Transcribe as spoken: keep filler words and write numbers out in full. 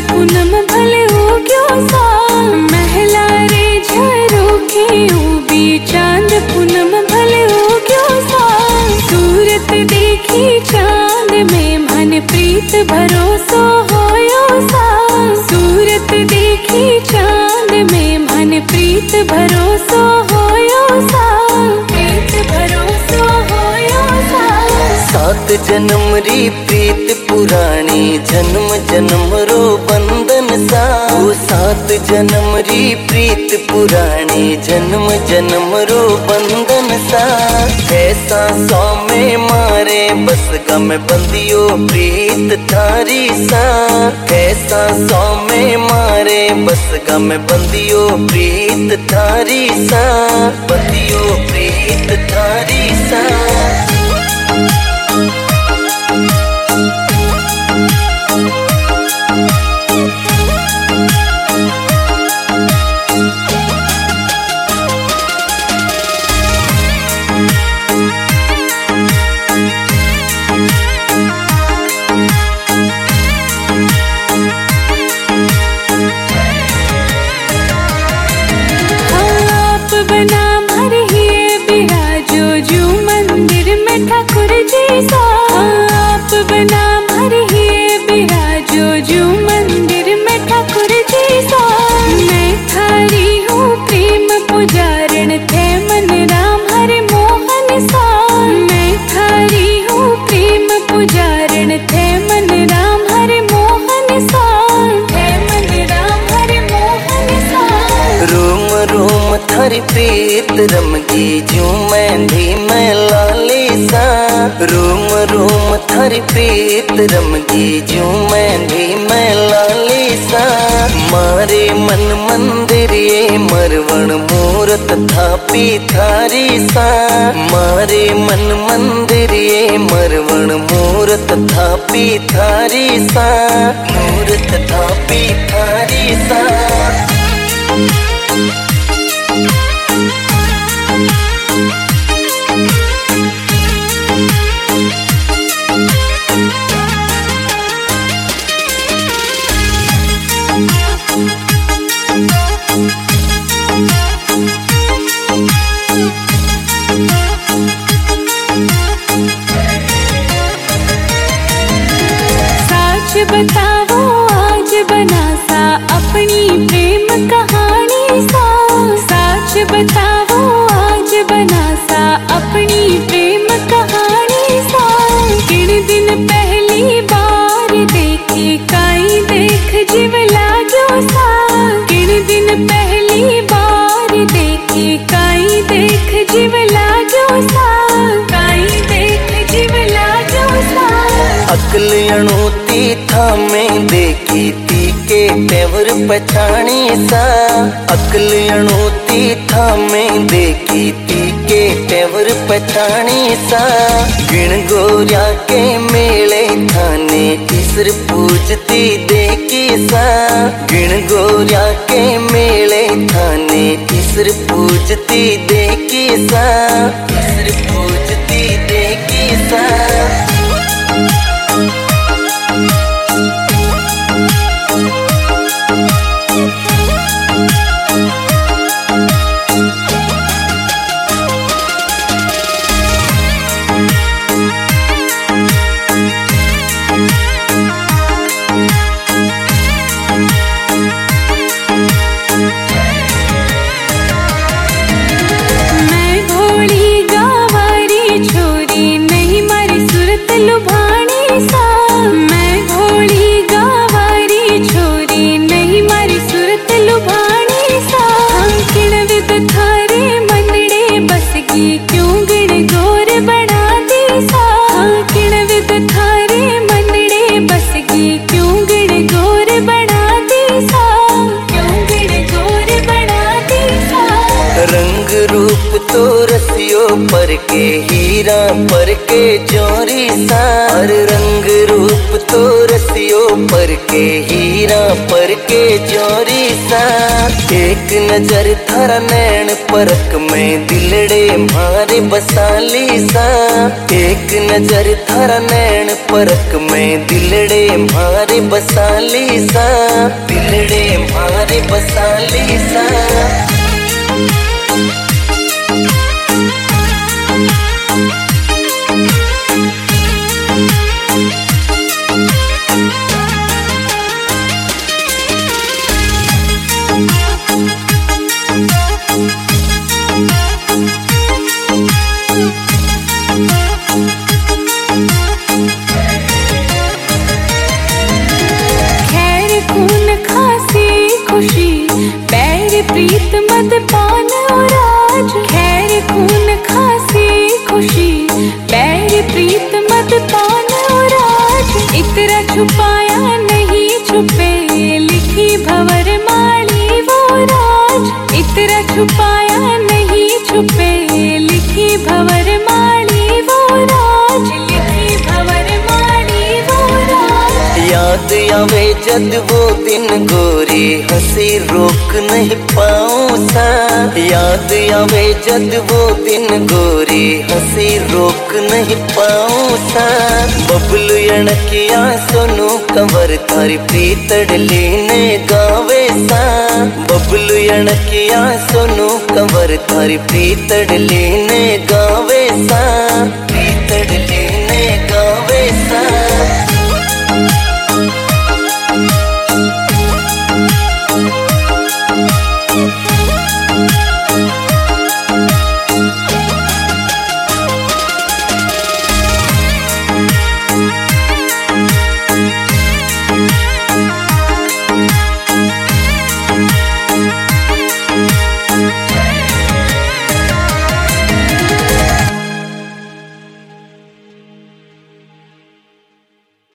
पूनम भले हो क्यों सा महला रे झरोखे उबी चांद पूनम भले हो क्यों सा सूरत देखी चांद में मन प्रीत भरोसो होयो सा सूरत देखी चांद में मन प्रीत भरोसो होयो सा प्रीत भरोसो होयो सा। सात जन्म री प्रीत पुरानी जन्म जन्म रो बंधन सा वो सात जन्म री प्रीत पुरानी जन्म जन्म रो बंधन सा ऐसा सौ में मारे बस गम बंदियो प्रीत थारी सा ऐसा सौ में मारे बस गम बंदियो प्रीत थारी सा बंदियो प्रीत थारी सा। बना भर ही बिराजो जू मंदिर में ठाकुर जी सा आप बना भर ही बिराजो जू मंदिर में ठाकुर जी सा मैं थारी हूँ प्रेम पुजारण थे मन राम हरे मोहन सा मैं थारी हूँ प्रेम पुजारण थे मन राम हरे मोहन सा थे मन राम हरे मोहन सा। रोम रोम थारी प्रीत रमगी जू मेहंदी में लाली सा रोम रोम थारी प्रीत रमगी जू मेहंदी में लाली सा मारे मन मंदिर ये मरवण मूरत थापी थारी सा मारे मन मंदिर ये मरवण मूरत थापी थारी सा मूरत थापी थारी सा। सच बताओ आज बना सा अपनी प्रेम कहानी सा सच बताओ आज बना सा अपनी प्रेम कहानी सा किन दिन पहली बार देखी काई देख जीव लाग्यो सा किन दिन पहली बार देखी काई देख जीव लाग्यो सा काई देख जीव लाग्यो सा। अकल अणुती था में देखी थी के तेवर पछाणी सा अकल अणुती था में देखी थी के तेवर पछाणी सा गिण गोरिया के मेले थाने ईसर पूजती देखी सा गिण गोरिया के मेले थाने ईसर पूजती देखी सा ईसर पूजती देखी सा। मैं भोली गावारी छोरी नहीं मारी सूरत लुभानी सा मैं भोली गावारी छोरी नहीं मारी सूरत लुभानी सा हम किण विद थारे मनड़े बसगी क्यों गिण गोर बना दी सा हम किण विद थारे मनड़े बसगी क्यों गिण गोर बना दी सा क्यों गिण गोर बना दी सा। रंग रूप तो रसियो पर के हीरा पर के जोरी सार रंग रूप तो रसियो पर के हीरा हीरा पर के जोरी सा। एक नजर थारा नैन परक में दिलड़े मारे बसाली सा। एक नजर थारा नैन परक में दिलड़े मारे बसाली सा। दिलड़े मारे बसाली सा। खुशी बैर प्रीत मत पान और आज। खैर खून खासी खुशी बैर प्रीत मत पान और आज। इतना छुपाया नहीं छुपे लिखी भंवर माली वो राज। इतना छुपाया नहीं छुपे लिखी भंवर माली वो राज। लिखी भंवर माली वो राज। याद आवे जद वो दिन गोरी हंसी रोक नहीं पाऊं सा। याद आवे जद वो दिन गोरी हंसी रोक नहीं पाऊं सा। बबलू यणकिया सोनू कंवर थारी प्रीतड़ली ने गावे सा। बबलू यणकिया सोनू कंवर थारी प्रीतड़ली ने गावे सा। प्रीतड़ली ने